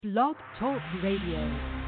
Blog Talk Radio.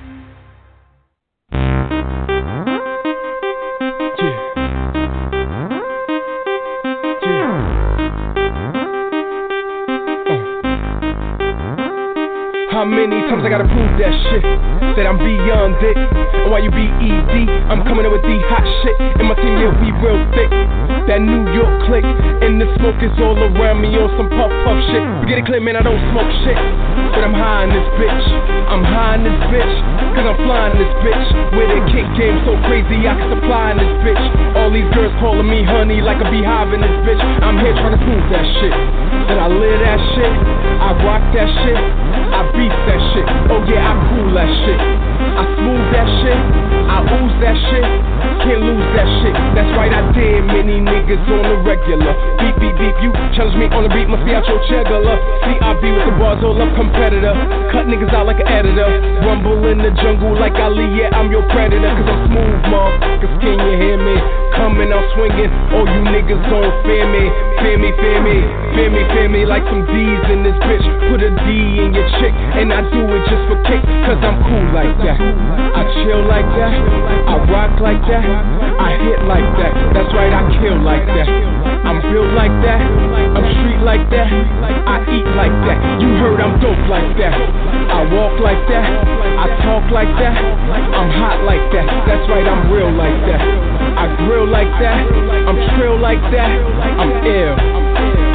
How many times I gotta prove that shit? That I'm beyond it. And while you BED, I'm coming up with the hot shit. In my team, yeah, we real thick. That New York click. And the smoke is all around me on some puff shit. You get it clear, man, I don't smoke shit. But I'm high in this bitch. I'm high in this bitch. Cause I'm flying this bitch. With a kick game so crazy, I can supply in this bitch. All these girls calling me honey like a beehive in this bitch. I'm here trying to prove that shit. That I live that shit. I rock that shit. I beat that shit. Oh yeah, I cool that shit. I smooth that shit. I ooze that shit. Can't lose that shit. That's right, I did many niggas on the regular. Beep, beep, beep, you challenge me on the beat, must be out your cheddar. CRB with the bars, all up competitor. Cut niggas out like an editor. Rumble in the jungle like Ali, yeah, I'm your predator. Cause I'm smooth, motherfuckers, can you hear me? Coming out swinging, all you niggas gon' fear me. Fear me, fear me, fear me, fear me. Like some D's in this bitch. Put a D in your chick, and I do it just for kick. Cause I'm cool like that. I chill like that. I rock like that. I hit like that. That's right, I kill like that. I'm built like that. I'm street like that. I eat like that. You heard I'm dope like that. I walk like that. I talk like that. I'm hot like that. That's right, I'm real like that. I grill like that. I'm trill like that. I'm ill.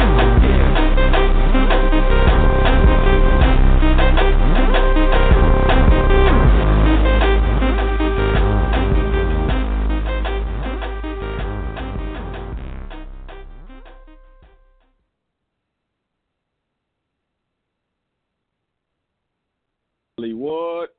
What?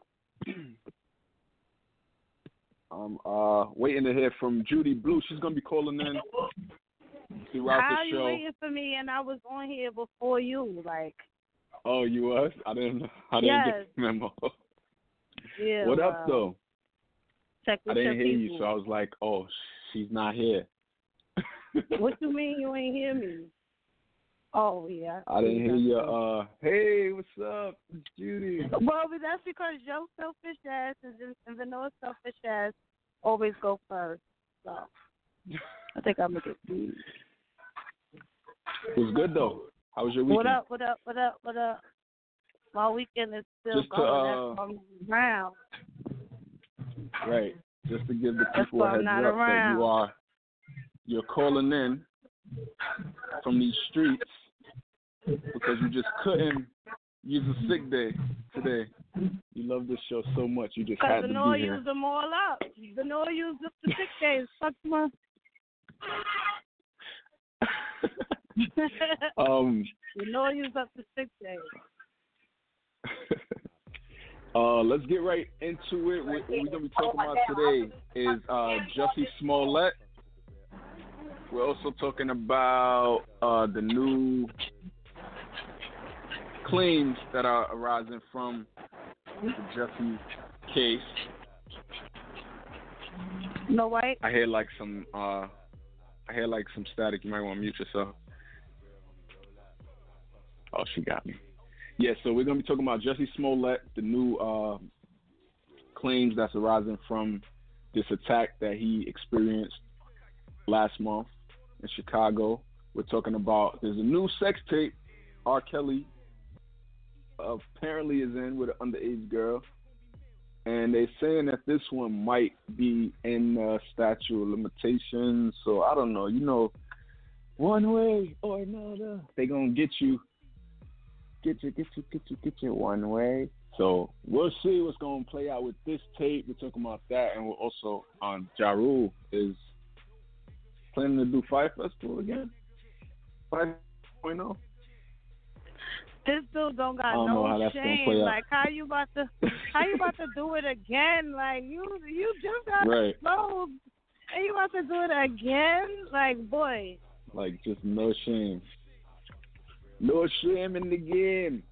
I'm waiting to hear from Judy Blue. She's gonna be calling in throughout How the show. You waiting for me and I was on here before you, like. Oh, you was? I didn't get the memo. Yeah. What up though? Check with I didn't your hear people. you, so I was like, oh, she's not here. What you mean you ain't hear me? Oh yeah. I didn't hear you. Hey, what's up? It's Judy. Well, that's because your selfish ass and Vano's selfish ass always go first. So I think I'm gonna get beat. It was good though. How was your weekend? What up? My weekend is still Just going. I'm around. Right. Just to give the That's people why a I'm heads not up around. that you're calling in from these streets because you just couldn't use a sick day today. You love this show so much, you just had to be Vano here. used them all up. Vano used up the 6 days. Fuck my. Vano used up the 6 days. Let's get right into it. What we're going to be talking about today is Jussie Smollett. We're also talking about the new claims that are arising from the Jussie case. No white. I hear like some static. You might want to mute yourself. Oh, she got me. Yeah, so we're gonna be talking about Jussie Smollett, the new claims that's arising from this attack that he experienced last month in Chicago. We're talking about there's a new sex tape R. Kelly apparently is in with an underage girl, and they're saying that this one might be in statute of limitations. So I don't know. You know, one way or another, they gonna get you one way. So we'll see what's gonna play out with this tape. We're talking about that, and we're also on Ja Rule is planning to do Fire Festival again. 5.0. This dude don't got no shame. Like how you about to do it again? Like you just got exposed and you about to do it again? Like boy. Like just no shame. No shame in the game.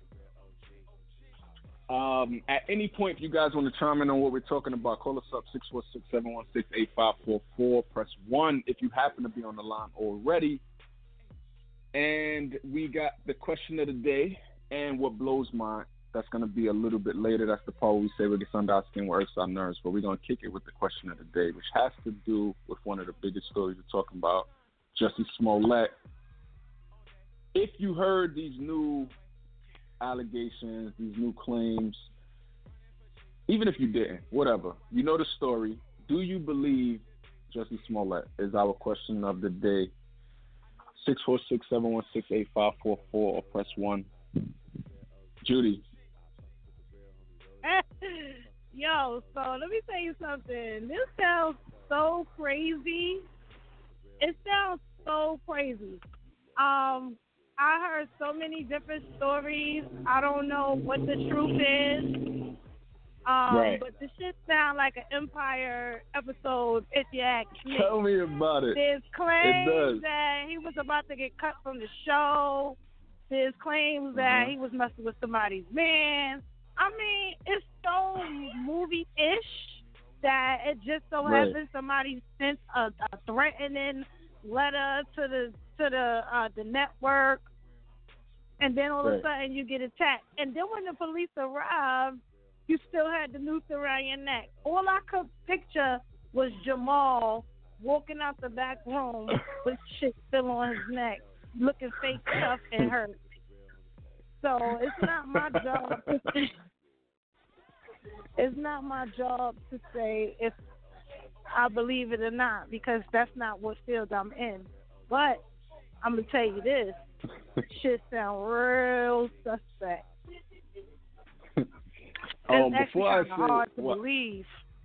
At any point, if you guys want to chime in on what we're talking about, call us up 646-716-8544. Press 1 if you happen to be on the line already. And we got the question of the day and what blows my That's going to be a little bit later. That's the part where we say we get under our skin, what irks our nerves. But we're going to kick it with the question of the day, which has to do with one of the biggest stories we're talking about, Jussie Smollett. If you heard these new allegations, these new claims, even if you didn't, whatever, you know the story. Do you believe Jussie Smollett is our question of the day? 646-716-8544 or press 1. Judy. Yo, so let me tell you something. This sounds so crazy. It sounds so crazy. I heard so many different stories. I don't know what the truth is. Right. But this shit sound like an Empire episode if you ask me. Tell me about it. There's claims that he was about to get cut from the show. There's claims that he was messing with somebody's man. I mean, it's so movie-ish that it just so happens somebody sent a threatening letter to the network, and then all of a sudden you get attacked. And then when the police arrived, you still had the noose around your neck. All I could picture was Jamal walking out the back room with shit still on his neck, looking fake tough and hurt. So it's not my job to say, if I believe it or not, because that's not what field I'm in. But I'm gonna tell you this, shit sound real suspect. It's actually kind of hard to believe.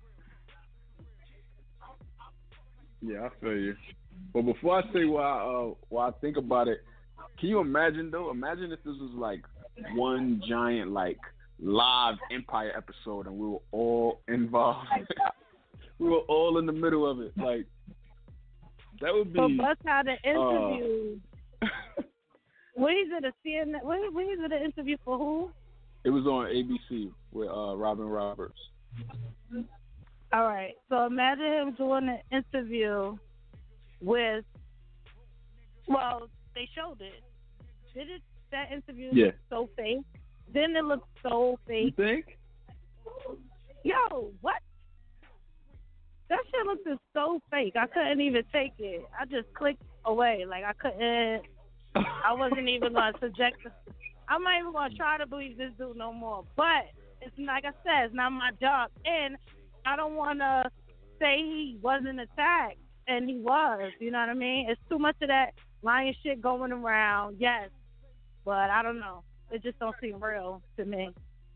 Yeah, I feel you. But before I say why I think about it, can you imagine though? Imagine if this was like one giant like live Empire episode and we were all involved. We were all in the middle of it. Like that would be. But bust out an interview. When is it a CNN? When is it an interview for who? It was on ABC with Robin Roberts. All right. So imagine him doing an interview with. Well, they showed it. Did it? That interview look so fake. Didn't it look so fake? You think? Yo, what? That shit looked so fake. I couldn't even take it. I just clicked away. Like I couldn't. I wasn't even gonna subject. I'm not even gonna try to believe this dude no more. But it's like I said, it's not my job, and I don't wanna say he wasn't attacked, and he was. You know what I mean? It's too much of that lying shit going around. Yes, but I don't know. It just don't seem real to me.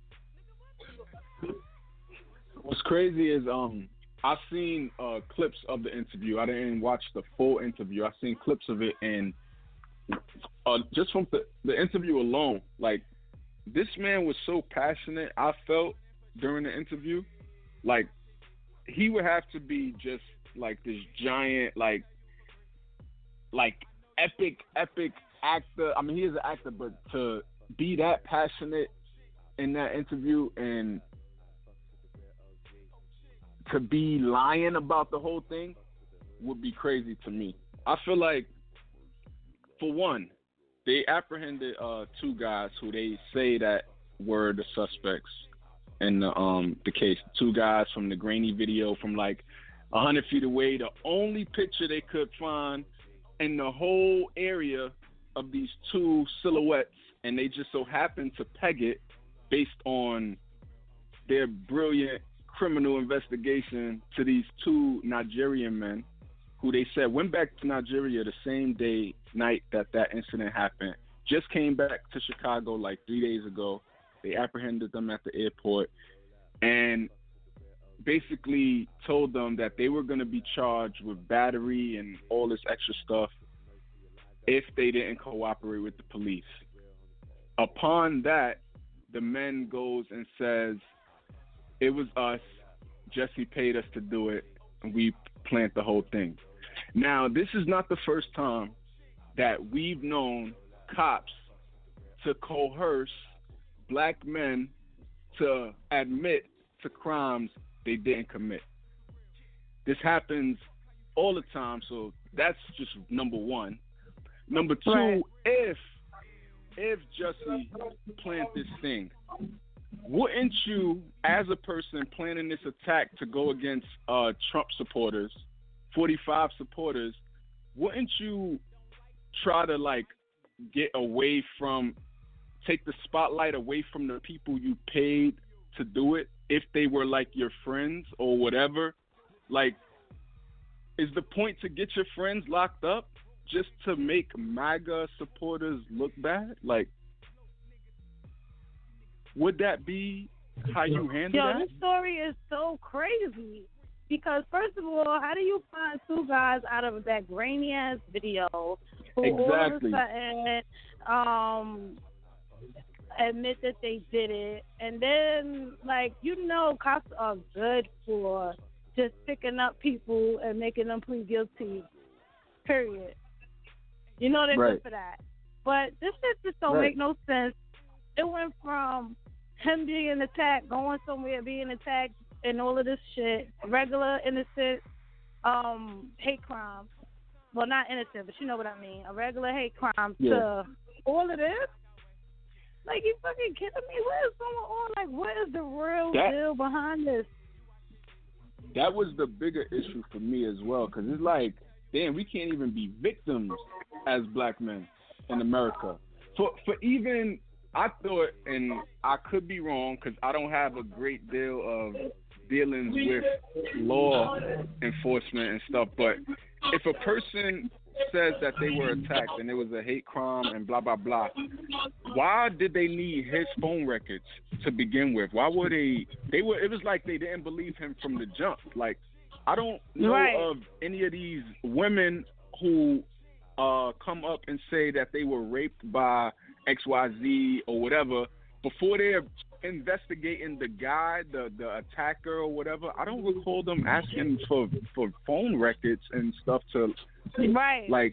What's crazy is I've seen clips of the interview. I didn't watch the full interview. I've seen clips of it, and just from the interview alone, like this man was so passionate. I felt during the interview, like he would have to be just like this giant, like epic actor. I mean, he is an actor, but to be that passionate in that interview and to be lying about the whole thing would be crazy to me. I feel like, for one, they apprehended two guys who they say that were the suspects in the case. Two guys from the grainy video from like 100 feet away. The only picture they could find in the whole area of these two silhouettes, and they just so happened to peg it based on their brilliant criminal investigation to these two Nigerian men who they said went back to Nigeria the same night that incident happened. Just came back to Chicago like 3 days ago. They apprehended them at the airport and basically told them that they were going to be charged with battery and all this extra stuff if they didn't cooperate with the police. Upon that, the man goes and says, it was us, Jussie paid us to do it, and we planned the whole thing. Now, this is not the first time that we've known cops to coerce black men to admit to crimes they didn't commit. This happens all the time, so that's just number one. Number two, if Jussie planned this thing, wouldn't you, as a person planning this attack to go against Trump supporters, 45 supporters, wouldn't you try to like get away from, take the spotlight away from the people you paid to do it, if they were like your friends or whatever? Like, is the point to get your friends locked up just to make MAGA supporters look bad? Like, would that be how you handle that? This story is so crazy. Because, first of all, how do you find two guys out of that grainy-ass video who all of a sudden admit that they did it? And then, like, cops are good for just picking up people and making them plead guilty, period. They're good for that. But this shit just don't make no sense. It went from him being attacked, going somewhere, being attacked, and all of this shit, regular, innocent hate crime. Well, not innocent, but you know what I mean. A regular hate crime to all of this? Like, you fucking kidding me? What is going on? Like, what is the real deal behind this? That was the bigger issue for me as well, because it's like, damn, we can't even be victims as black men in America. For even, I thought, and I could be wrong because I don't have a great deal of dealings with law enforcement and stuff, but if a person says that they were attacked and it was a hate crime and blah blah blah, why did they need his phone records to begin with? Why were it was like they didn't believe him from the jump. Like, I don't know of any of these women who come up and say that they were raped by XYZ or whatever before they're investigating the guy, the attacker or whatever. I don't recall them asking for phone records and stuff to like,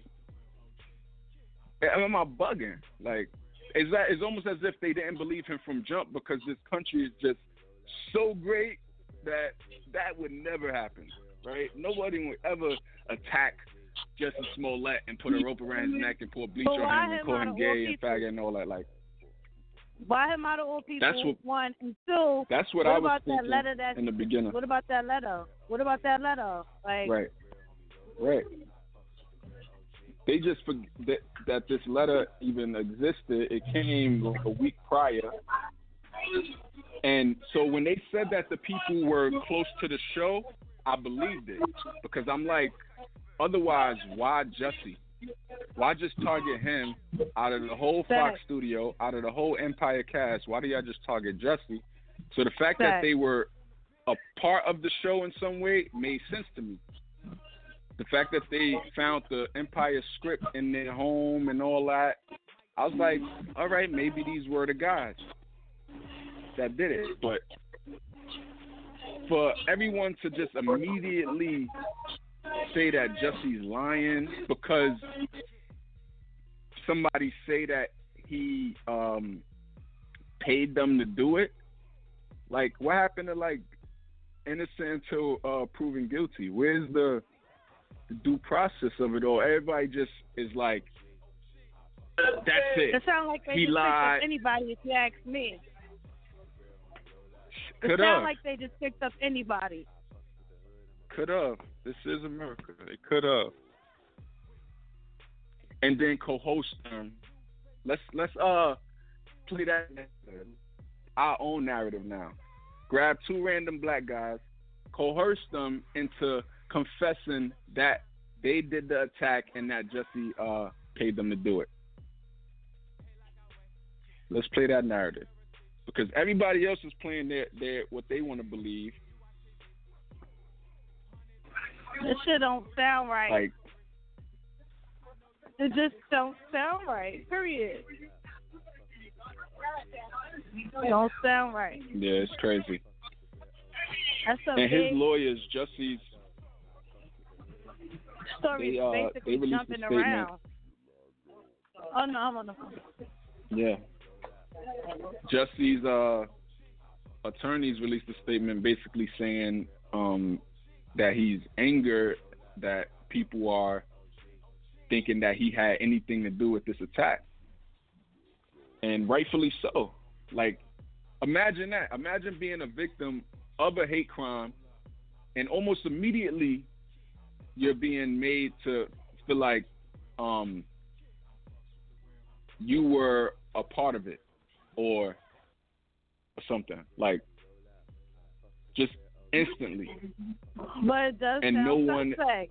am I bugging? Like, it's almost as if they didn't believe him from jump because this country is just so great that would never happen, right? Nobody would ever attack Jussie Smollett and put a rope around his neck and pour bleach on him and call him gay and faggot and all that. Like, why him out of all people? One and two. That's what I was thinking in the beginning. What about that letter? Like, right. They just forget that this letter even existed. It came like a week prior, and so when they said that the people were close to the show, I believed it because I'm like, otherwise, why Jussie? Why just target him out of the whole Fox studio, out of the whole Empire cast? Why do y'all just target Jussie? So the fact that they were a part of the show in some way made sense to me. The fact that they found the Empire script in their home and all that, I was like, all right, maybe these were the guys that did it. But for everyone to just immediately say that Jussie's lying because somebody say that he paid them to do it. Like, what happened to like innocent until proven guilty? Where's the due process of it all? Everybody just is like, that's it. It sounds like they he just lied. Picked up anybody, if you ask me. It sounds like they just picked up anybody. Could have. This is America. They could have. And then co-host them. Let's play that our own narrative now. Grab two random black guys, coerce them into confessing that they did the attack and that Jussie paid them to do it. Let's play that narrative. Because everybody else is playing their what they want to believe. This shit don't sound right. Like, it just don't sound right. Period. It don't sound right. Yeah, it's crazy. That's so and his lawyers, Jussie's story is basically jumping around. Oh no, I'm on the phone. Yeah. Jussie's attorneys released a statement basically saying that he's angered that people are thinking that he had anything to do with this attack. And rightfully so. Like, Imagine that. Imagine being a victim of a hate crime, and almost immediately you're being made to feel like you were a part of it or something. Like, just instantly. But it does and sound no one. suspect.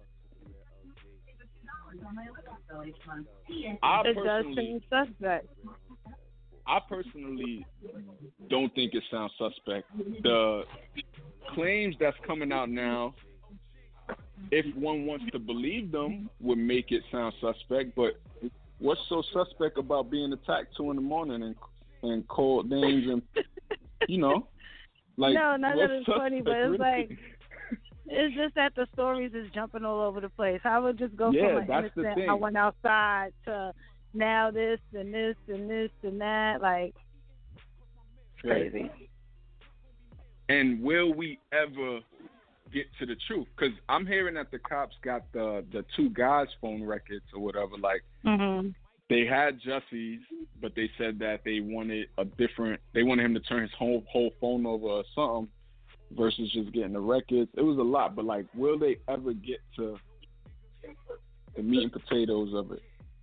It does seem suspect. I personally don't think it sounds suspect. The claims that's coming out now, if one wants to believe them, would make it sound suspect. But what's so suspect about being attacked 2 a.m. and called names and, like, no, not that it's funny, but it's really? like, it's just that the stories is jumping all over the place. I would just go from an innocent, I went outside, to now this and this and this and that. Like, it's crazy. And will we ever get to the truth? Because I'm hearing that the cops got the 2 guys' phone records or whatever. Like, they had Jesse's, but they said that they wanted they wanted him to turn his whole phone over or something versus just getting the records. It was a lot, but, like, will they ever get to the meat and potatoes of it?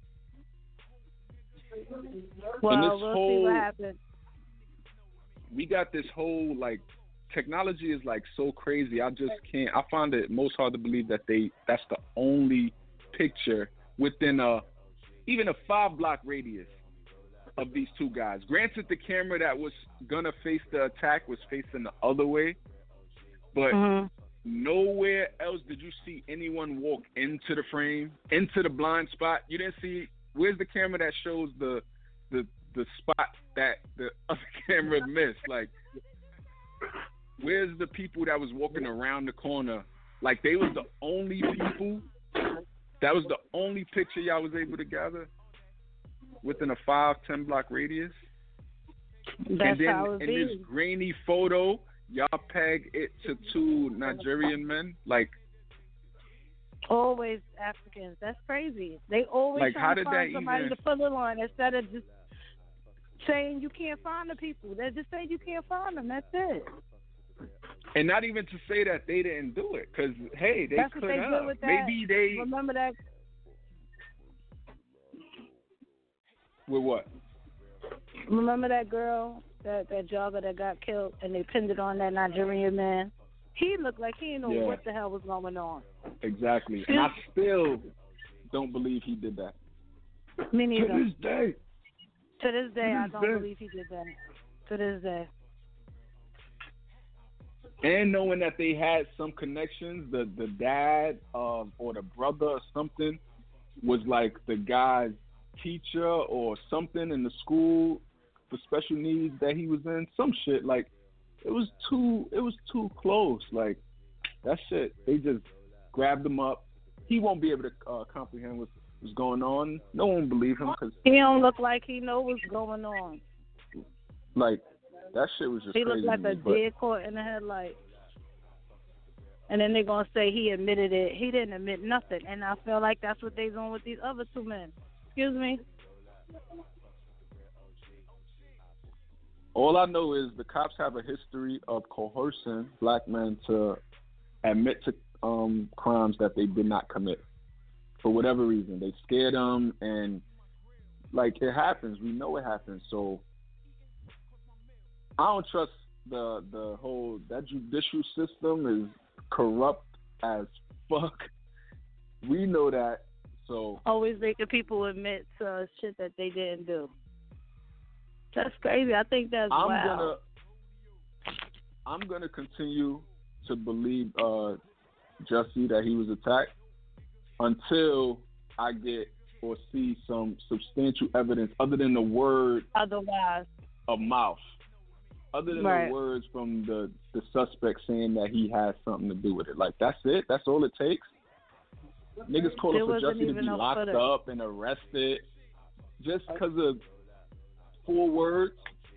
Well, we'll see what happens. We got this whole, like, technology is, like, so crazy. I just can't. I find it most hard to believe that that's the only picture within even a 5-block radius of these 2 guys. Granted, the camera that was gonna face the attack was facing the other way, but nowhere else did you see anyone walk into the frame, into the blind spot. You didn't see. Where's the camera that shows the spot that the other camera missed? Like, where's the people that was walking around the corner? Like, they was the only people. That was the only picture y'all was able to gather within a 5-10 block radius. That's how it in this grainy photo, y'all peg it to 2 Nigerian men. Like, always Africans. That's crazy. They always like, try to find somebody to put it on instead of just saying you can't find the people. They just say you can't find them. That's it. And not even to say that they didn't do it, because, hey, they That's could what they have. did with that. Maybe they... Remember that? With what? Remember that girl, that jogger that got killed, and they pinned it on that Nigerian man? He looked like he didn't know what the hell was going on. Exactly. And I still don't believe he did that. Me neither. To this day. To this day, I don't believe he did that. To this day. And knowing that they had some connections, the dad or the brother or something was like the guy's teacher or something in the school for special needs that he was in. Some shit. Like, it was too close. Like, that shit, they just grabbed him up. He won't be able to comprehend what's going on. No one believe him because he don't look like he know what's going on. Like, that shit was just he crazy. He looked like a deer caught in the headlight. And then they're going to say he admitted it. He didn't admit nothing. And I feel like that's what they're doing with these other 2 men. Excuse me? All I know is the cops have a history of coercing black men to admit to crimes that they did not commit. For whatever reason. They scared them, and, like, it happens. We know it happens. So I don't trust the whole, that judicial system is corrupt as fuck. We know that. So always making people admit shit that they didn't do. That's crazy. I think that's wild. I'm gonna continue to believe Jesse that he was attacked until I get or see some substantial evidence other than the word of mouth. Other than the words from the suspect saying that he has something to do with it. Like, that's it? That's all it takes? Niggas calling for Jesse to be locked up and arrested just because of 4 words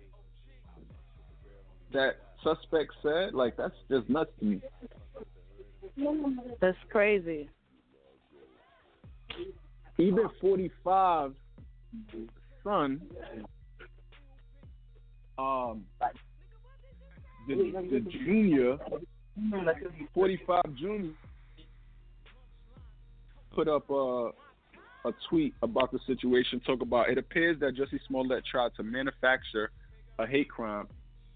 that suspect said? Like, that's just nuts to me. That's crazy. Even 45's son the junior, 45 Junior, put up a tweet about the situation. Talk about it appears that Jussie Smollett tried to manufacture a hate crime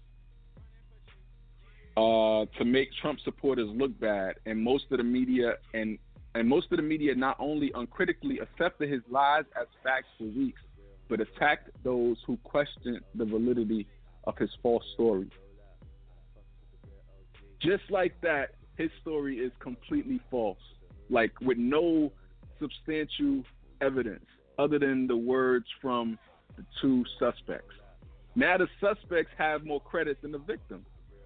to make Trump supporters look bad, and most of the media not only uncritically accepted his lies as facts for weeks, but attacked those who questioned the validity of his false story. Just like that, his story is completely false, like with no substantial evidence other than the words from the two suspects. Now the suspects have more credit than the victim.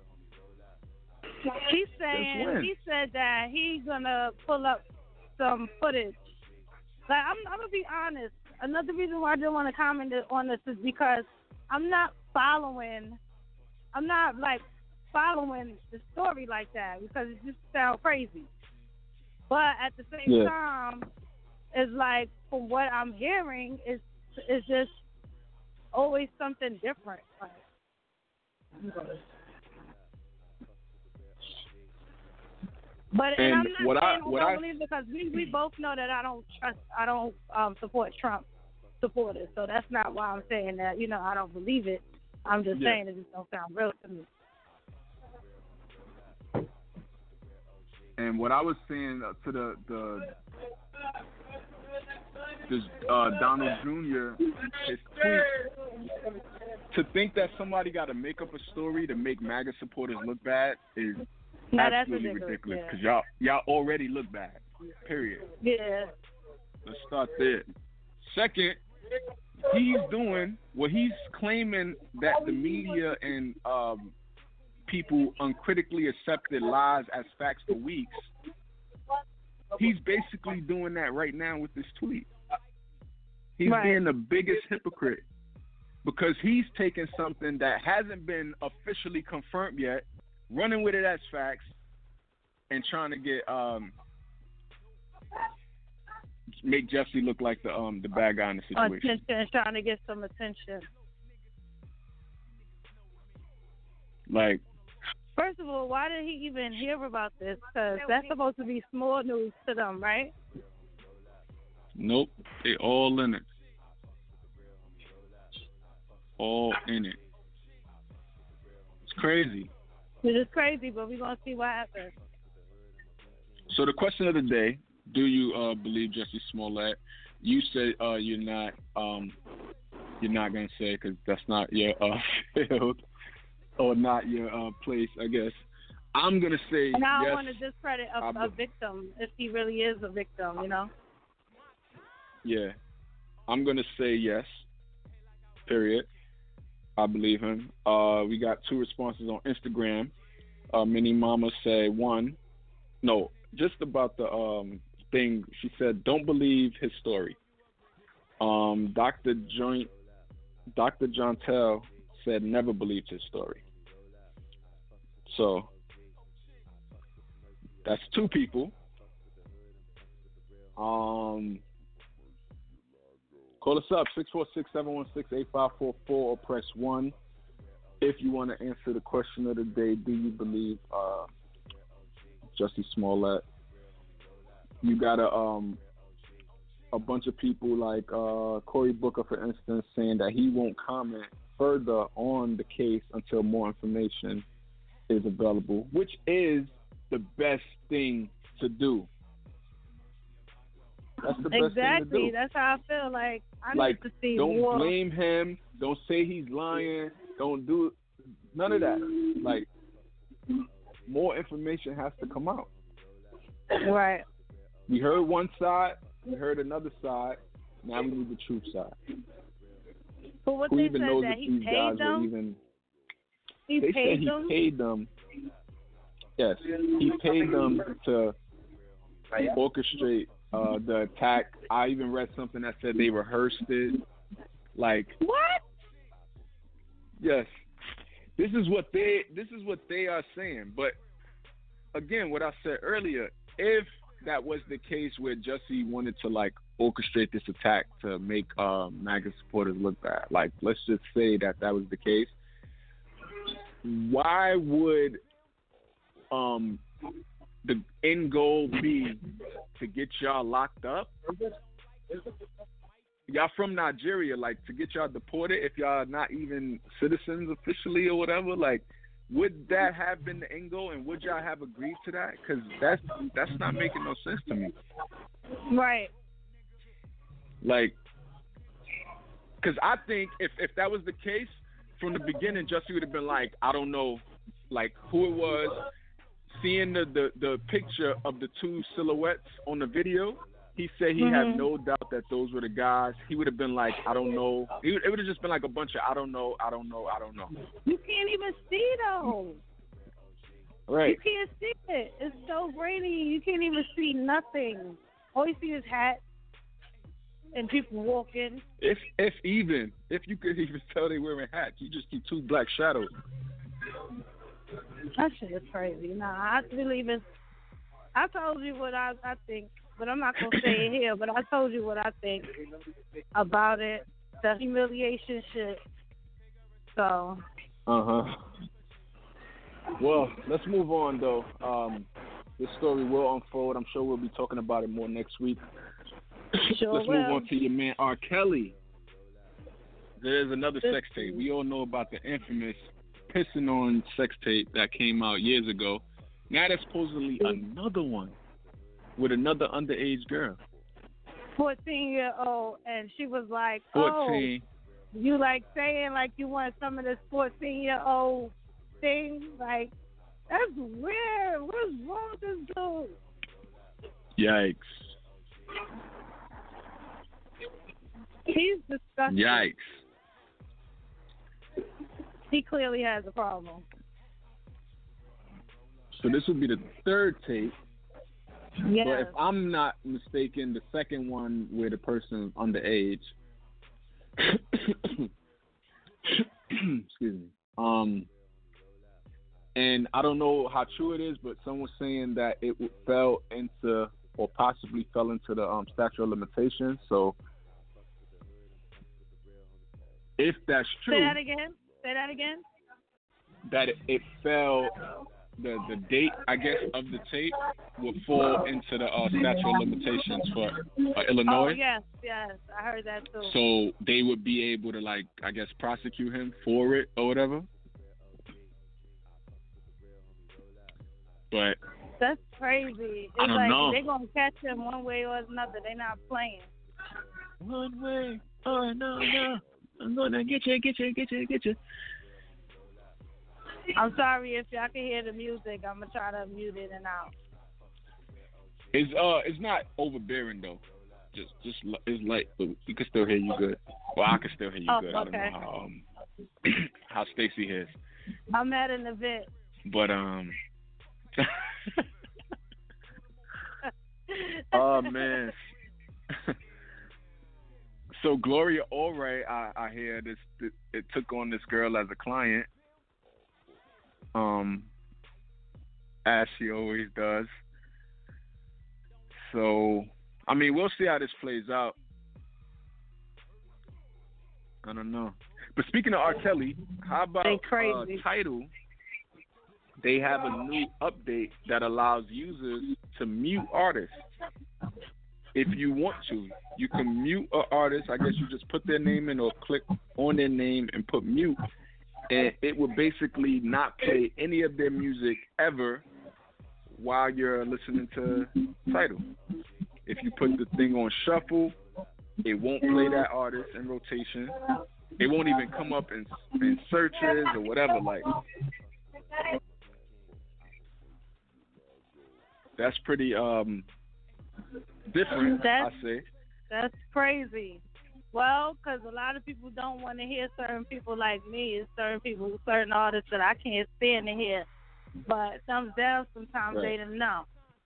He said that he's gonna pull up some footage. Like I'm gonna be honest. Another reason why I didn't want to comment on this is because I'm not following the story like that because it just sounds crazy. But at the same time, it's like from what I'm hearing, it's just always something different. But and I'm not saying I don't believe it because we both know that I don't support Trump supporters. So that's not why I'm saying that, I don't believe it. I'm just saying it just don't sound real to me. And what I was saying to the Donald Jr., his tweet, to think that somebody got to make up a story to make MAGA supporters look bad is absolutely ridiculous because y'all already look bad. Period. Yeah. Let's start there. Second, he's doing what he's claiming that the media and people uncritically accepted lies as facts for weeks. He's basically doing that right now with this tweet. He's being the biggest hypocrite because he's taking something that hasn't been officially confirmed yet, running with it as facts, and trying to get make Jussie look like the bad guy in the situation. Attention, trying to get some attention. Like, first of all, why did he even hear about this? Because that's supposed to be small news to them, right? Nope, they all in it. All in it. It's crazy. It is crazy, but we're going to see what happens. So the question of the day, do you believe Jussie Smollett? You said you're not going to say because that's not your field or not your place, I guess. I'm going to say yes. And I don't want to discredit a victim if he really is a victim, Yeah. I'm going to say yes, period. I believe him. We got 2 responses on Instagram. Minnie Mama said just about the thing. She said, don't believe his story. Dr. Jontel said never believed his story. So that's 2 people. Call us up, 646-716-8544 or press 1 if you want to answer the question of the day. Do you believe Jussie Smollett? You got a bunch of people like Cory Booker, for instance, saying that he won't comment further on the case until more information is available, which is the best thing to do. That's the best thing to do. That's how I feel. Like, I need to see don't more. Blame him. Don't say he's lying. Don't do none of that. Like, more information has to come out. Right. We heard one side. We heard another side. Now we need the truth side. But what Who they even said knows that if he these paid guys them? were even? He they paid said them? he paid them. Yes, he paid them to orchestrate the attack. I even read something that said they rehearsed it. Like, what? Yes, this is what they are saying. But again, what I said earlier, if that was the case where Jussie wanted to like orchestrate this attack to make MAGA supporters look bad, like let's just say that was the case, why would the end goal be to get y'all locked up? Y'all from Nigeria, like, to get y'all deported if y'all not even citizens officially or whatever? Like, would that have been the end goal, and would y'all have agreed to that? Because that's not making no sense to me. Right. Like, because I think if that was the case, from the beginning, Jussie would have been like, I don't know, like, who it was. Seeing the picture of the two silhouettes on the video, he said he had no doubt that those were the guys. He would have been like, I don't know. It would have just been like a bunch of I don't know. You can't even see those. Right. You can't see it. It's so grainy. You can't even see nothing. All you see is hats and people walking. If you could even tell they wearing hats, you just see two black shadows. That shit is crazy. Nah, I believe it. I told you what I think, but I'm not gonna say it here. But I told you what I think about it. The humiliation shit. So. Well, let's move on though. This story will unfold. I'm sure we'll be talking about it more next week. Sure Let's move on to your man R. Kelly. There's another sex tape. We all know about the infamous Pissing On sex tape that came out years ago. Now there's supposedly another one with another underage girl. 14-year-old, and she was like, 14. Oh, you like saying like you want some of this 14-year-old thing? Like, that's weird. What's wrong with this dude? Yikes. He's disgusting. Yikes. He clearly has a problem. So this would be the third tape. Yes. But if I'm not mistaken, the second one where the person is underage. Excuse me. And I don't know how true it is, but someone's saying that it fell into or possibly fell into the statute of limitations. So if that's true, Say that again. That it fell. The date, I guess, of the tape will fall into the statute of limitations for Illinois. Oh, yes, I heard that too. So they would be able to, like, I guess, prosecute him for it or whatever. But that's crazy. It's I don't know. They're going to catch him one way or another. They're not playing. One way or another. I'm going to get you. I'm sorry if y'all can hear the music. I'm gonna try to mute it and out. It's not overbearing though. Just it's light, but we can still hear you good. Well, I can still hear you good. Okay. I don't know how Stacy hears. I'm at an event. But oh man. So Gloria Allray, I hear it took on this girl as a client. As she always does. So, I mean, we'll see how this plays out. I don't know. But speaking of R. Kelly, how about Tidal? They have a new update that allows users to mute artists. If you want to, you can mute an artist. I guess you just put their name in or click on their name and put mute. And it will basically not play any of their music ever while you're listening to Tidal. If you put the thing on shuffle, it won't play that artist in rotation. It won't even come up in searches or whatever. Like, that's pretty different, I say. That's crazy. Well, because a lot of people don't want to hear certain people like me. It's certain artists that I can't stand to hear. But thumbs down, sometimes they don't know.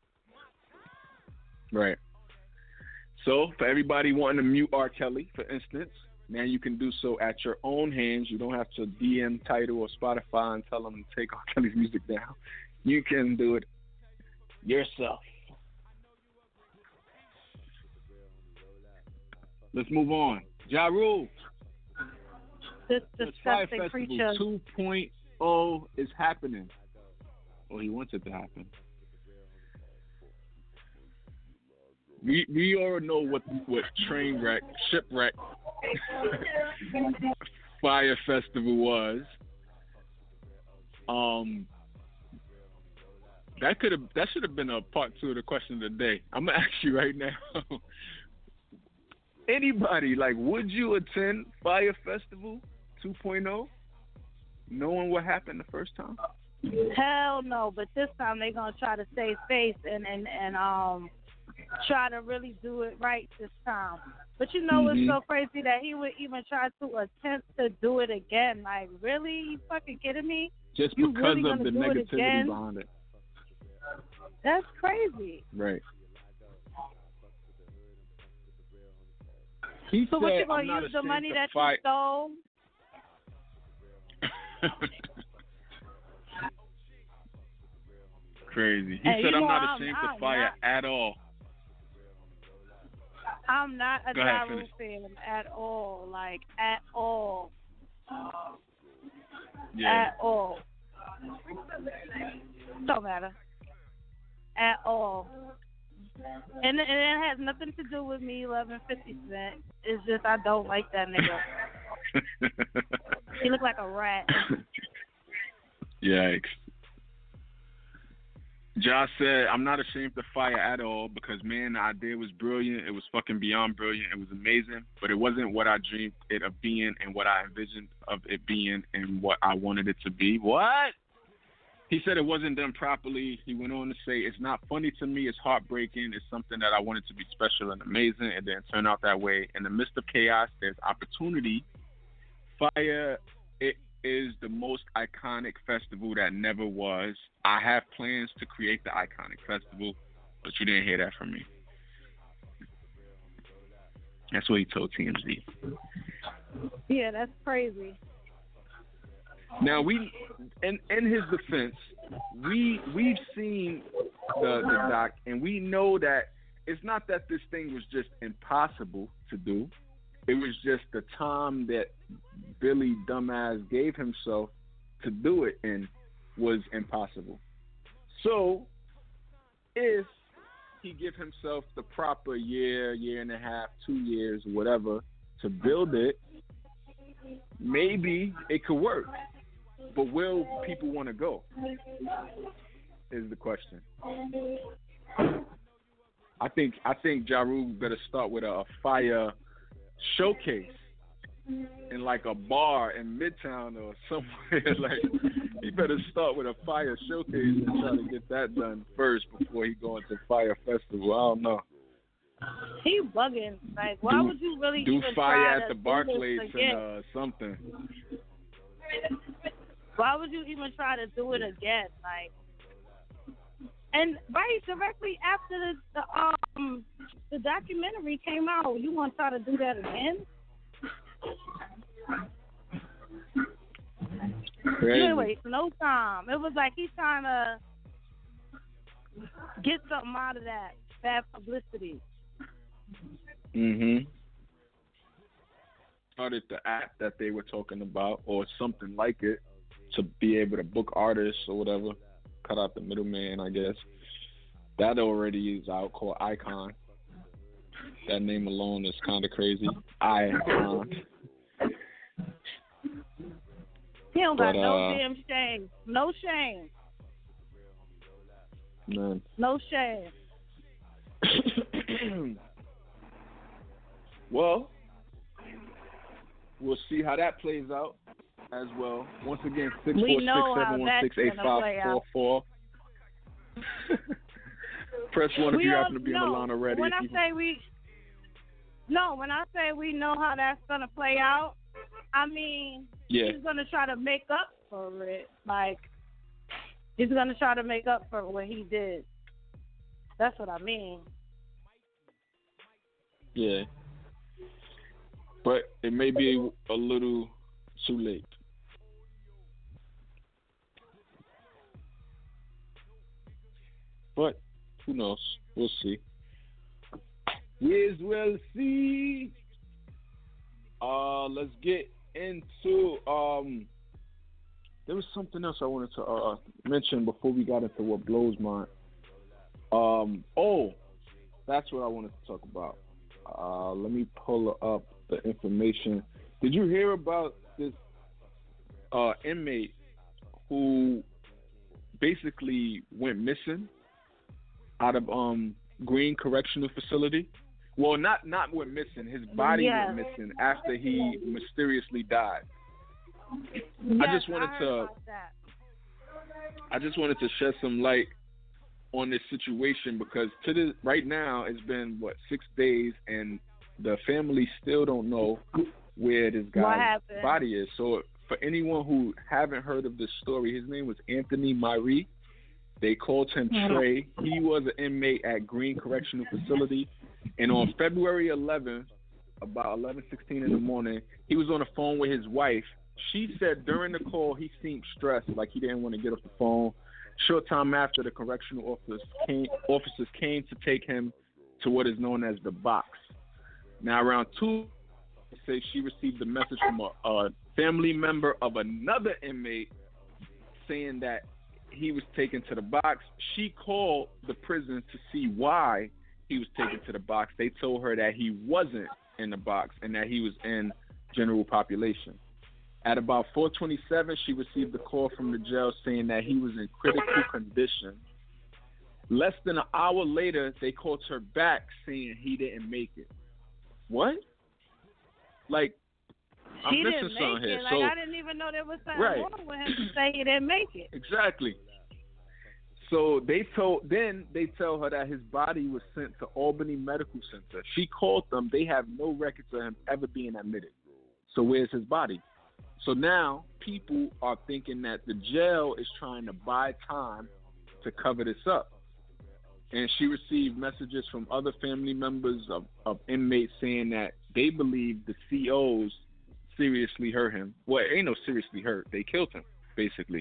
Right. So, for everybody wanting to mute R. Kelly, for instance, now you can do so at your own hands. You don't have to DM Tidal or Spotify and tell them to take R. Kelly's music down. You can do it yourself. Let's move on. Ja Rule. This disgusting creature. oh, it's happening. Or he wants it to happen. We all know what train wreck, shipwreck, Fire Festival was. That should have been a part 2 of the question of the day. I'm gonna ask you right now. Anybody, like, would you attend Fire Festival 2.0, knowing what happened the first time? Hell no, but this time they're gonna try to save face and try to really do it right this time. But you know what's so crazy that he would even try to attempt to do it again. Like, really? You fucking kidding me? Just you because really of the negativity behind it. That's crazy. Right. So what you gonna use the money that you stole? Crazy. He said, I'm not ashamed to fire at all. I'm not a Ja Rule fan at all. Like, at all. Yeah. At all. Don't matter. At all. And it has nothing to do with me loving 50 Cent. It's just I don't like that nigga. He look like a rat. Yikes. Josh said, I'm not ashamed to fire at all because, man, the idea was brilliant. It was fucking beyond brilliant. It was amazing, but it wasn't what I dreamed it of being and what I envisioned of it being and what I wanted it to be. What? He said it wasn't done properly. He went on to say, it's not funny to me. It's heartbreaking. It's something that I wanted to be special and amazing, and then turn out that way. In the midst of chaos, there's opportunity. Fire, it is the most iconic festival that never was. I have plans to create the iconic festival, but you didn't hear that from me. That's what he told TMZ. Yeah, that's crazy. Now in his defense, we've seen the doc, and we know that it's not that this thing was just impossible to do. It was just the time that Billy dumbass gave himself to do it in was impossible. So if he give himself the proper year and a half, 2 years, whatever, to build it, maybe it could work. But will people want to go? Is the question. I think Ja Rule better start with a fire showcase in like a bar in Midtown or somewhere. Like, he better start with a fire showcase and try to get that done first before he go into Fire Festival. I don't know. He bugging. Like, why would you really do even fire try at to the Barclays and something? Why would you even try to do it again? Like, and right directly after the documentary came out, you want to try to do that again? Crazy. You waste no time. It was like he's trying to get something out of that bad publicity. Started the app that they were talking about, or something like it, to be able to book artists or whatever. Cut out the middleman, I guess. That already is out, called Icon. That name alone is kind of crazy. Icon. He don't got no damn shame. No shame. None. No shame. Well, we'll see how that plays out as well. Once again, 646-716-8544. Press 1 if you happen to be on the line already. When I say we know how that's gonna play out, I mean, he's gonna try to make up for it. Like, he's gonna try to make up for what he did. That's what I mean. Yeah. But it may be a little too late. But who knows? We'll see. Yes, we'll see. Let's get into there was something else I wanted to mention before we got into what blows mine. That's what I wanted to talk about. Let me pull up the information. Did you hear about this inmate who basically went missing out of Green Correctional Facility? Well, not went missing. His body went missing after he mysteriously died. Yes, I just wanted to shed some light on this situation because right now it's been 6 days and the family still don't know where this guy's body is. So for anyone who haven't heard of this story, his name was Anthony Marie. They called him Trey. He was an inmate at Green Correctional Facility, and on February 11th, about 11:16 in the morning, he was on the phone with his wife. She said during the call he seemed stressed, like he didn't want to get off the phone. Short time after, the correctional officers came to take him to what is known as the box. Now, around 2, say she received a message from a family member of another inmate saying that he was taken to the box. She called the prison to see why he was taken to the box. They told her that he wasn't in the box and that he was in general population. At about 4:27, she received a call from the jail saying that he was in critical condition. Less than an hour later, they called her back saying he didn't make it. What? Like, I'm missing something here. Like, I didn't even know there was something wrong with him to say he didn't make it. Exactly. So they tell her that his body was sent to Albany Medical Center. She called them. They have no records of him ever being admitted. So where's his body? So now people are thinking that the jail is trying to buy time to cover this up. And she received messages from other family members of inmates saying that they believe the COs seriously hurt him. Well, ain't no seriously hurt. They killed him, basically.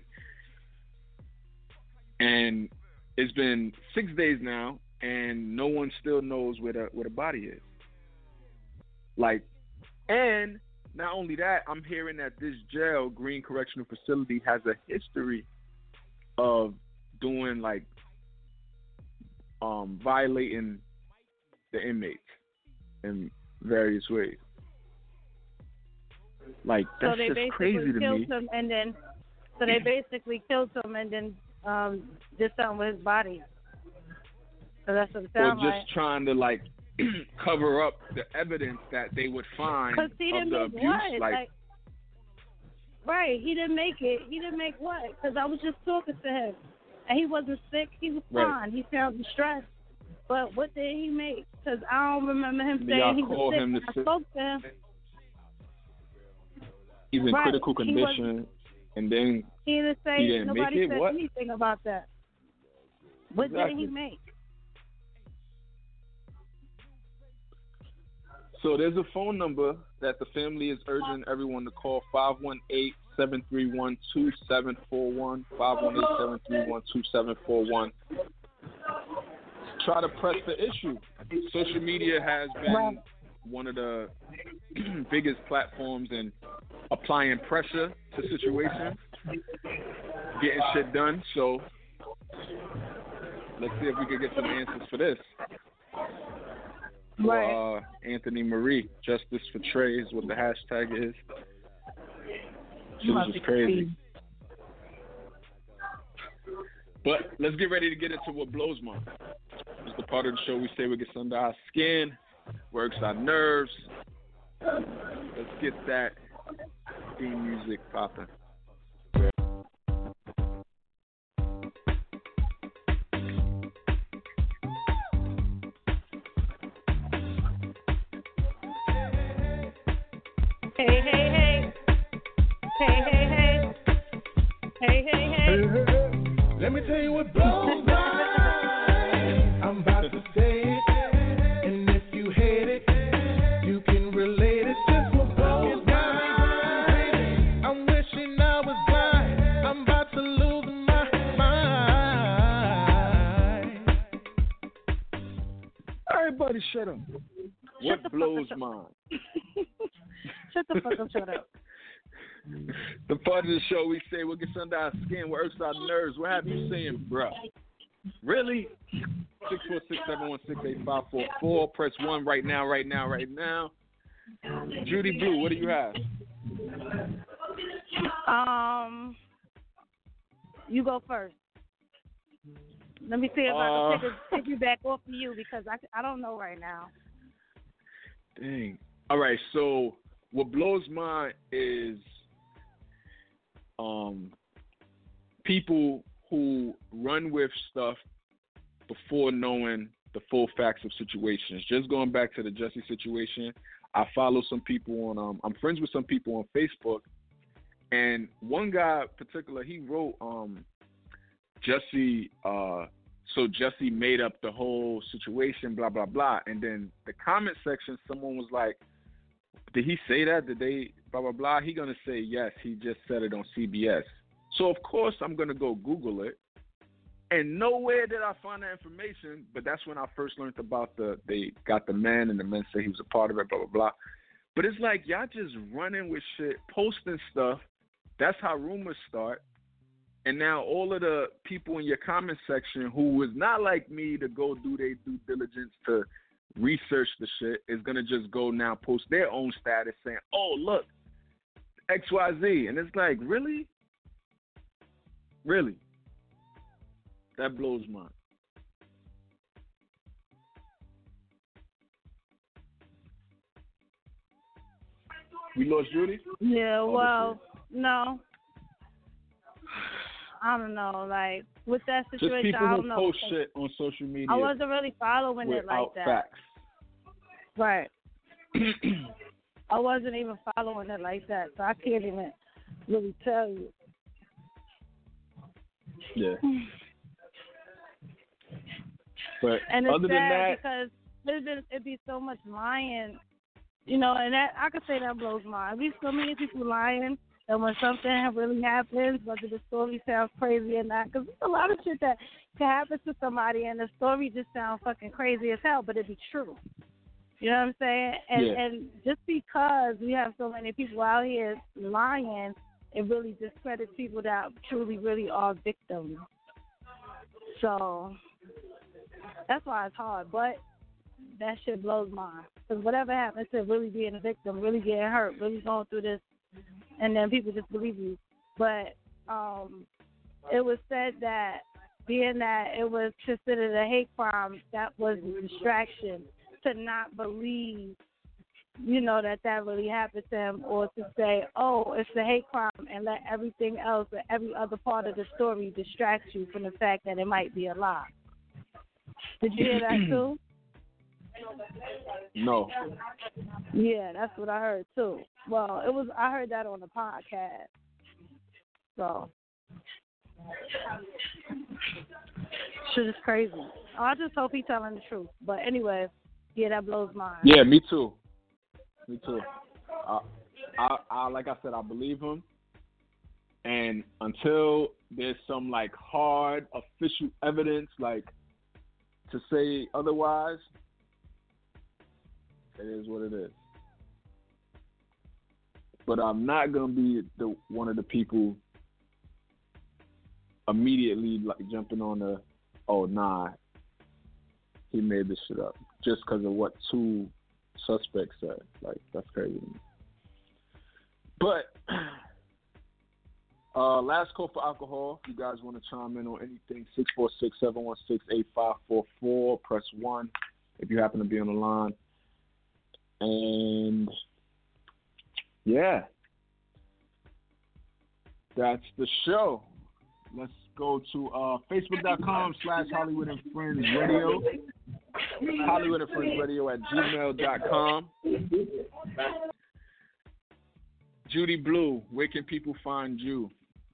And it's been 6 days now, and no one still knows where the body is. Like, and not only that, I'm hearing that this jail, Green Correctional Facility, has a history of doing like violating the inmates in various ways. Like, that's just crazy to me. So they basically killed him and then did something with his body. So that's what it sounds like. Or just trying to like cover up the evidence that they would find of the abuse. Like, right, he didn't make it. He didn't make what? Because I was just talking to him, and he wasn't sick. He was fine. He sounded stressed. But what did he make? Because I don't remember him saying he was sick. I spoke to him. He's in critical condition, and then he didn't say. He didn't nobody make it. said What? anything about that. What did he make? So there's a phone number that the family is urging everyone to call, 518-731-2741, 518-731-2741. Try to press the issue. Social media has been one of the biggest platforms in applying pressure to situations, getting shit done. So let's see if we can get some answers for this. For Anthony Marie, Justice for Trey is what the hashtag is. This is crazy. But let's get ready to get into what blows my mind. It's the part of the show we say what gets under our skin, works our nerves. Let's get that theme music popping. Hey, hey, hey. Hey, hey, hey. Hey, hey, hey. Let me tell you what blows my mind. I'm about to say it. And if you hate it, you can relate it. Just what blows my mind. I'm wishing I was blind. I'm about to lose my mind. Everybody shut up. What blows mine? Shut the fuck up, shut up. The part of the show we say what gets under our skin, what irks our nerves. What have you saying, bruh? Really? 646-716-8544. Press 1 right now. Judy Blue, what do you have? You go first. Let me see if I can take you back off of you because I don't know right now. Dang. All right, so what blows mine is people who run with stuff before knowing the full facts of situations. Just going back to the Jesse situation, I follow some people on I'm friends with some people on Facebook, and one guy in particular, he wrote Jesse so Jesse made up the whole situation, blah blah blah, and then the comment section, someone was like, did he say that? Did they blah blah blah? He gonna say yes, he just said it on CBS. So of course I'm gonna go Google it. And nowhere did I find that information, but that's when I first learned about they got the man, and the man said he was a part of it, blah, blah, blah. But it's like y'all just running with shit, posting stuff. That's how rumors start. And now all of the people in your comment section who was not like me to go do their due diligence to research the shit is going to just go now post their own status saying, oh, look, XYZ. And it's like, really? Really? That blows mine. We lost Judy? Yeah, well, no. I don't know. Like, with that situation, just people I don't who know. Post shit on social media. I wasn't really following it like that. Facts. Right. I wasn't even following it like that, so I can't even really tell you. Yeah. But and it's other than that, because it'd be so much lying, and that I could say that blows my mind. There's so many people lying that when something really happens, whether the story sounds crazy or not, because there's a lot of shit that can happen to somebody and the story just sounds fucking crazy as hell, but it'd be true. You know what I'm saying? And just because we have so many people out here lying, it really discredits people that truly, really are victims. So that's why it's hard, but that shit blows mine. Because whatever happens to really being a victim, really getting hurt, really going through this, and then people just believe you. But it was said that being that it was considered a hate crime, that was a distraction to not believe, that really happened to him, or to say, oh, it's a hate crime, and let everything else or every other part of the story distract you from the fact that it might be a lie. Did you hear that too? No. Yeah, that's what I heard too. Well, I heard that on the podcast. So shit is crazy. I just hope he's telling the truth. But anyway, yeah, that blows mine. Yeah, me too. I like I said, I believe him. And until there's some like hard official evidence, like to say otherwise, it is what it is. But I'm not gonna be one of the people immediately like jumping on the, oh nah, he made this shit up just because of what two suspects said. Like, that's crazy to me. But last call for alcohol. If you guys want to chime in on anything, 646-716-8544. Press 1 if you happen to be on the line. And yeah, that's the show. Let's go to Facebook.com/Hollywood and Friends Radio. Hollywood and Friends Radio at gmail.com. Judy Blue, where can people find you?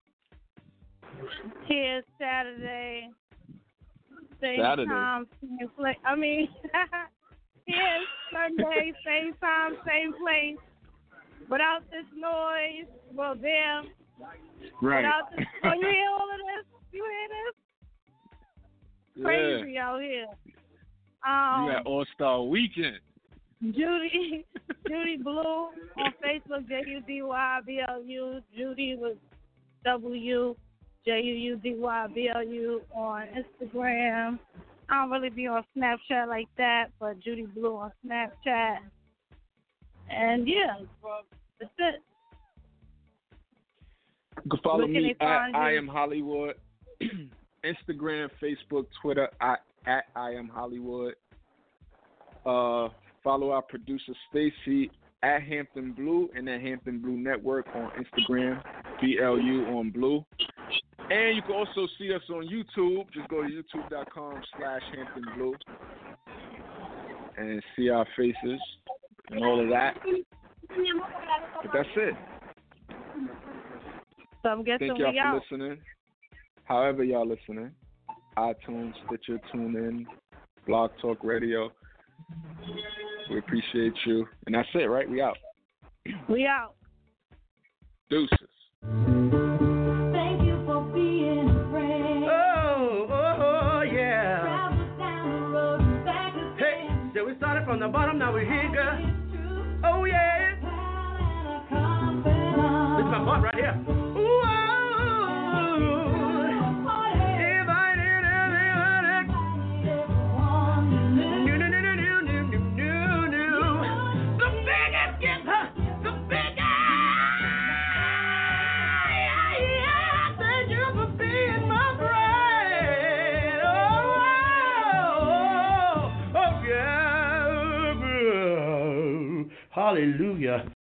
Here's Saturday. Same time, same place. Here's Sunday, same time, same place. Without this noise, well, damn. Right. Without this, you hear all of this? You hear this? Crazy out here. You got All-Star Weekend. Judy Judy Blue on Facebook, JUDYBLU. Judy with W, JUDYBLU on Instagram. I don't really be on Snapchat like that, but Judy Blue on Snapchat. And yeah, that's it. You can follow me at I Am Hollywood. Instagram, Facebook, Twitter at I Am Hollywood. Follow our producer Stacy at Hampton Blue and at Hampton Blue Network on Instagram, BLU on Blue. And you can also see us on YouTube. Just go to youtube.com/Hampton Blue and see our faces and all of that. But that's it. So I'm guessing thank y'all for listening. However y'all listening, iTunes, Stitcher, TuneIn, Blog Talk Radio. We appreciate you. And that's it, right? We out. We out. Deuces. Thank you for being a friend. Oh, yeah. Travel down the road and back again. Hey, so we started from the bottom, now we're here, girl. Oh, yeah. This is my part right here. Hallelujah.